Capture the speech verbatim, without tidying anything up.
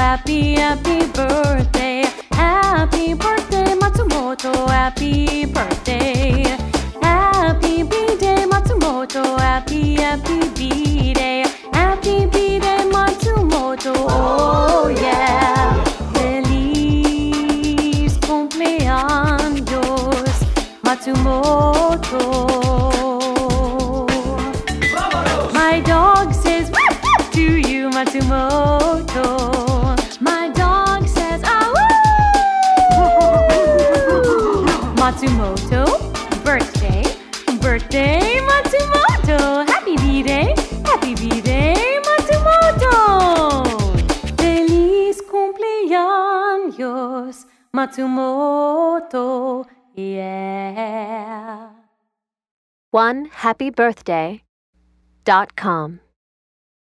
happy, happy birthday. Happy birthday, Matsumoto, happy birthday. Happy B-Day, Matsumoto, happy, happy B-Day. Happy B-Day, Matsumoto, oh yeah. Feliz cumpleaños, Matsumoto. My dog says woof, woof to you, Matsumoto. My dog says ah woo. Matsumoto, birthday, birthday, Matsumoto. Happy B-Day, happy B-Day, Matsumoto. Feliz cumpleaños, Matsumoto, yeah. One happy birthday dot com